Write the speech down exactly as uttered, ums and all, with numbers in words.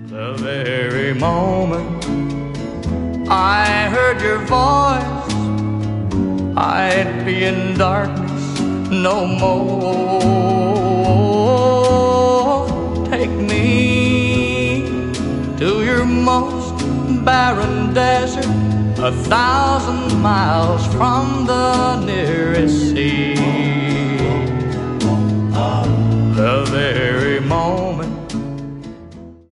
The very moment I heard your voice, I'd be in darkness no more. Take me to your most barren desert, a thousand miles from the nearest